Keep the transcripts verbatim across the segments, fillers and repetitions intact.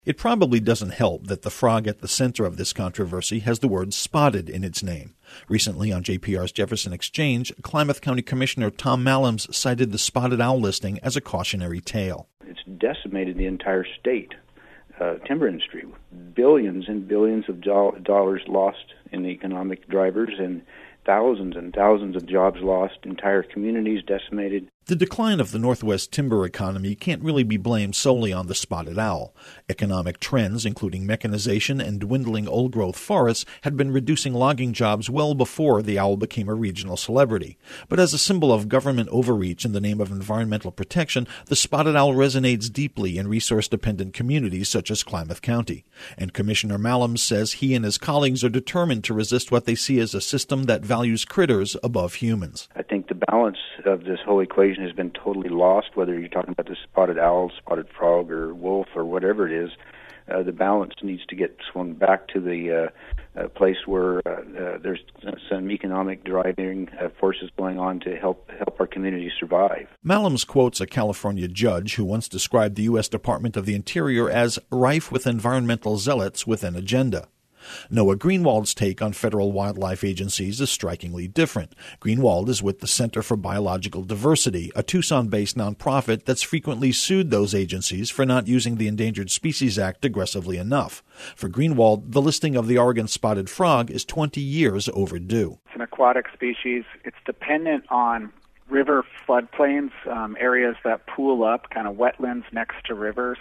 It probably doesn't help that the frog at the center of this controversy has the word spotted in its name. Recently on J P R's Jefferson Exchange, Klamath County Commissioner Tom Mallams cited the spotted owl listing as a cautionary tale. It's decimated the entire state, uh, timber industry. Billions and billions of do- dollars lost in economic drivers and thousands and thousands of jobs lost, entire communities decimated. The decline of the Northwest timber economy can't really be blamed solely on the spotted owl. Economic trends, including mechanization and dwindling old-growth forests, had been reducing logging jobs well before the owl became a regional celebrity. But as a symbol of government overreach in the name of environmental protection, the spotted owl resonates deeply in resource-dependent communities such as Klamath County. And Commissioner Mallams says he and his colleagues are determined to resist what they see as a system that values critters above humans. I think the balance of this whole equation has been totally lost, whether you're talking about the spotted owl, spotted frog, or wolf, or whatever it is. Uh, the balance needs to get swung back to the uh, uh, place where uh, uh, there's some economic driving uh, forces going on to help help our community survive. Mallams quotes a California judge who once described the U S Department of the Interior as rife with environmental zealots with an agenda. Noah Greenwald's take on federal wildlife agencies is strikingly different. Greenwald is with the Center for Biological Diversity, a Tucson-based nonprofit that's frequently sued those agencies for not using the Endangered Species Act aggressively enough. For Greenwald, the listing of the Oregon spotted frog is twenty years overdue. It's an aquatic species. It's dependent on river floodplains, um, areas that pool up, kind of wetlands next to rivers,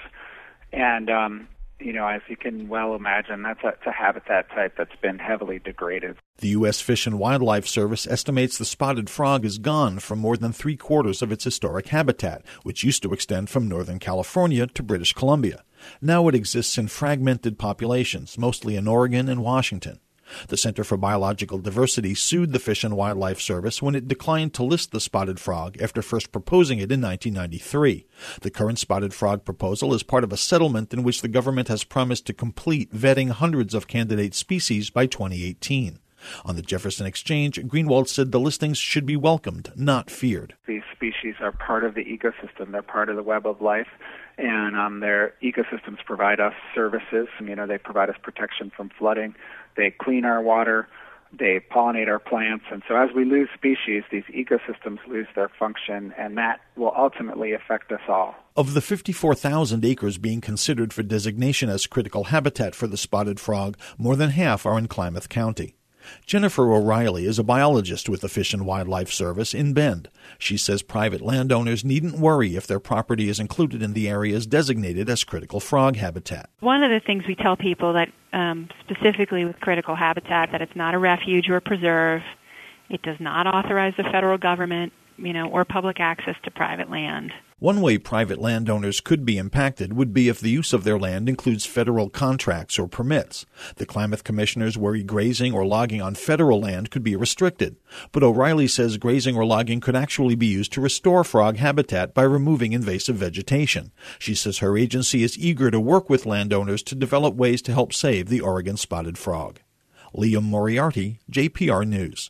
and um You know, as you can well imagine, that's a, it's a habitat type that's been heavily degraded. The U S Fish and Wildlife Service estimates the spotted frog is gone from more than three-quarters of its historic habitat, which used to extend from Northern California to British Columbia. Now it exists in fragmented populations, mostly in Oregon and Washington. The Center for Biological Diversity sued the Fish and Wildlife Service when it declined to list the spotted frog after first proposing it in nineteen ninety-three. The current spotted frog proposal is part of a settlement in which the government has promised to complete vetting hundreds of candidate species by twenty eighteen. On the Jefferson Exchange, Greenwald said the listings should be welcomed, not feared. These species are part of the ecosystem. They're part of the web of life, and um, their ecosystems provide us services. You know, they provide us protection from flooding. They clean our water. They pollinate our plants. And so as we lose species, these ecosystems lose their function, and that will ultimately affect us all. Of the fifty-four thousand acres being considered for designation as critical habitat for the spotted frog, more than half are in Klamath County. Jennifer O'Reilly is a biologist with the Fish and Wildlife Service in Bend. She says private landowners needn't worry if their property is included in the areas designated as critical frog habitat. One of the things we tell people that um, specifically with critical habitat, that it's not a refuge or a preserve. It does not authorize the federal government, you know, or public access to private land. One way private landowners could be impacted would be if the use of their land includes federal contracts or permits. The Klamath commissioners worry grazing or logging on federal land could be restricted. But O'Reilly says grazing or logging could actually be used to restore frog habitat by removing invasive vegetation. She says her agency is eager to work with landowners to develop ways to help save the Oregon spotted frog. Liam Moriarty, J P R News.